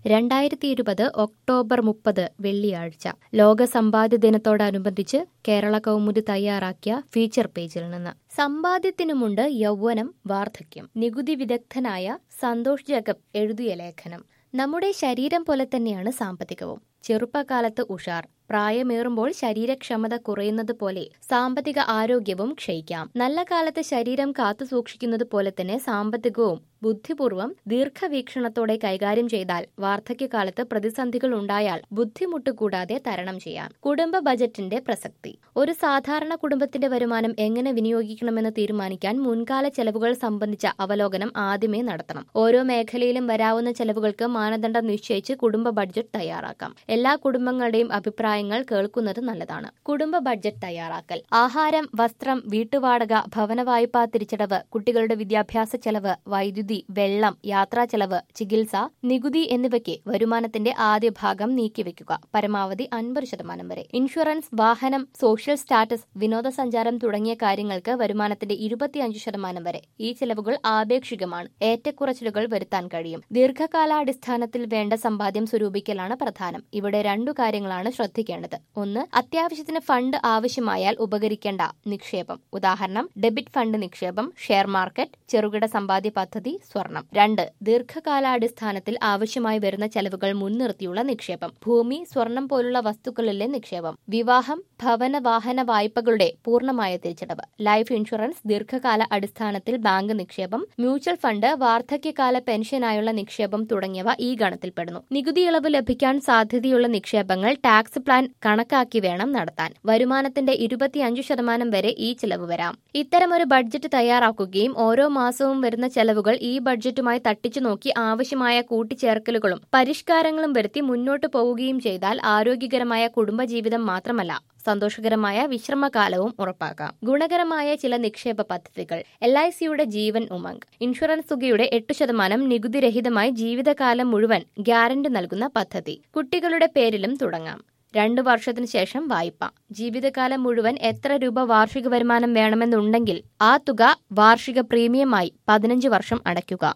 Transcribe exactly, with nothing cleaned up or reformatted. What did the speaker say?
രണ്ടായിരത്തി ഇരുപത് ഒക്ടോബർ മുപ്പത് വെള്ളിയാഴ്ച ലോക സമ്പാദ്യ ദിനത്തോടനുബന്ധിച്ച് കേരള കൗമുദി തയ്യാറാക്കിയ ഫീച്ചർ പേജിൽ നിന്ന് സമ്പാദ്യത്തിനുമുണ്ട് യൗവനം വാർദ്ധക്യം. നികുതി വിദഗ്ധനായ സന്തോഷ് ജേക്കബ് എഴുതിയ ലേഖനം. നമ്മുടെ ശരീരം പോലെ തന്നെയാണ് സാമ്പത്തികവും. ചെറുപ്പകാലത്ത് ഉഷാർ, പ്രായമേറുമ്പോൾ ശരീരക്ഷമത കുറയുന്നത് പോലെ സാമ്പത്തിക ആരോഗ്യവും ക്ഷയിക്കാം. നല്ല കാലത്ത് ശരീരം കാത്തുസൂക്ഷിക്കുന്നത് പോലെ തന്നെ സാമ്പത്തികവും ബുദ്ധിപൂർവ്വം ദീർഘവീക്ഷണത്തോടെ കൈകാര്യം ചെയ്താൽ വാർദ്ധക്യകാലത്ത് പ്രതിസന്ധികൾ ഉണ്ടായാൽ ബുദ്ധിമുട്ട് കൂടാതെ തരണം ചെയ്യാം. കുടുംബ ബജറ്റിന്റെ പ്രസക്തി. ഒരു സാധാരണ കുടുംബത്തിന്റെ വരുമാനം എങ്ങനെ വിനിയോഗിക്കണമെന്ന് തീരുമാനിക്കാൻ മുൻകാല ചെലവുകൾ സംബന്ധിച്ച അവലോകനം ആദ്യമേ നടത്തണം. ഓരോ മേഖലയിലും വരാവുന്ന ചെലവുകൾക്ക് മാനദണ്ഡം നിശ്ചയിച്ച് കുടുംബ ബഡ്ജറ്റ് തയ്യാറാക്കാം. എല്ലാ കുടുംബങ്ങളുടെയും അഭിപ്രായങ്ങൾ കേൾക്കുന്നത് നല്ലതാണ്. കുടുംബ ബഡ്ജറ്റ് തയ്യാറാക്കൽ. ആഹാരം, വസ്ത്രം, വീട്ടുവാടക, ഭവന വായ്പാ തിരിച്ചടവ്, കുട്ടികളുടെ വിദ്യാഭ്യാസ ചെലവ്, വൈദ്യുതി, വെള്ളം, യാത്രാ ചെലവ്, ചികിത്സ, നികുതി എന്നിവയ്ക്ക് വരുമാനത്തിന്റെ ആദ്യ ഭാഗം നീക്കിവെക്കുക. പരമാവധി അൻപത് ശതമാനം വരെ. ഇൻഷുറൻസ്, വാഹനം, സോഷ്യൽ സ്റ്റാറ്റസ്, വിനോദസഞ്ചാരം തുടങ്ങിയ കാര്യങ്ങൾക്ക് വരുമാനത്തിന്റെ ഇരുപത്തിയഞ്ച് ശതമാനം വരെ. ഈ ചെലവുകൾ ആപേക്ഷികമാണ്. ഏറ്റക്കുറച്ചിലുകൾ വരുത്താൻ കഴിയും. ദീർഘകാലാടിസ്ഥാനത്തിൽ വേണ്ട സമ്പാദ്യം സ്വരൂപിക്കലാണ് പ്രധാനം. ഇവിടെ രണ്ടു കാര്യങ്ങളാണ് ശ്രദ്ധിക്കേണ്ടത്. ഒന്ന്, അത്യാവശ്യത്തിന് ഫണ്ട് ആവശ്യമായാൽ ഉപകരിക്കേണ്ട നിക്ഷേപം. ഉദാഹരണം, ഡെബിറ്റ് ഫണ്ട് നിക്ഷേപം, ഷെയർ മാർക്കറ്റ്, ചെറുകിട സമ്പാദ്യ പദ്ധതി, സ്വർണം. രണ്ട്, ദീർഘകാലാടിസ്ഥാനത്തിൽ ആവശ്യമായി വരുന്ന ചെലവുകൾ മുൻനിർത്തിയുള്ള നിക്ഷേപം. ഭൂമി, സ്വർണം പോലുള്ള വസ്തുക്കളിലെ നിക്ഷേപം. വിവാഹം, ഭവന വാഹന വായ്പകളുടെ പൂർണ്ണമായ തിരിച്ചടവ്. ലൈഫ് ഇൻഷുറൻസ്, ദീർഘകാല അടിസ്ഥാനത്തിൽ ബാങ്ക് നിക്ഷേപം. മ്യൂച്വൽ ഫണ്ട്, വാർദ്ധക്യകാല പെൻഷനായുള്ള നിക്ഷേപം തുടങ്ങിയവ ഈ ഗണത്തിൽപ്പെടുന്നു. നികുതി ഇളവ് ലഭിക്കാൻ സാധ്യതയുള്ള നിക്ഷേപങ്ങൾ ടാക്സ് പ്ലാൻ കണക്കാക്കി വേണം നടത്താൻ. വരുമാനത്തിന്റെ ഇരുപത്തിയഞ്ചു ശതമാനം വരെ ഈ ചെലവ് വരാം. ഇത്തരമൊരു ബഡ്ജറ്റ് തയ്യാറാക്കുകയും ഓരോ മാസവും വരുന്ന ചെലവുകൾ ഈ ബഡ്ജറ്റുമായി തട്ടിച്ചു നോക്കി ആവശ്യമായ കൂട്ടിച്ചേർക്കലുകളും പരിഷ്കാരങ്ങളും വരുത്തി മുന്നോട്ടു പോവുകയും ചെയ്താൽ ആരോഗ്യകരമായ കുടുംബജീവിതം മാത്രമല്ല, സന്തോഷകരമായ വിശ്രമകാലവും ഉറപ്പാക്കാം. ഗുണകരമായ ചില നിക്ഷേപ പദ്ധതികൾ. എൽ ഐ സിയുടെ ജീവൻ ഉമംഗ്. ഇൻഷുറൻസ് തുകയുടെ എട്ട് ശതമാനം നികുതിരഹിതമായി ജീവിതകാലം മുഴുവൻ ഗ്യാരണ്ടി നൽകുന്ന പദ്ധതി. കുട്ടികളുടെ പേരിലും തുടങ്ങാം. രണ്ടു വർഷത്തിനു ശേഷം വായ്പ. ജീവിതകാലം മുഴുവൻ എത്ര രൂപ വാർഷിക വരുമാനം വേണമെന്നുണ്ടെങ്കിൽ ആ തുക വാർഷിക പ്രീമിയമായി പതിനഞ്ച് വർഷം അടയ്ക്കുക.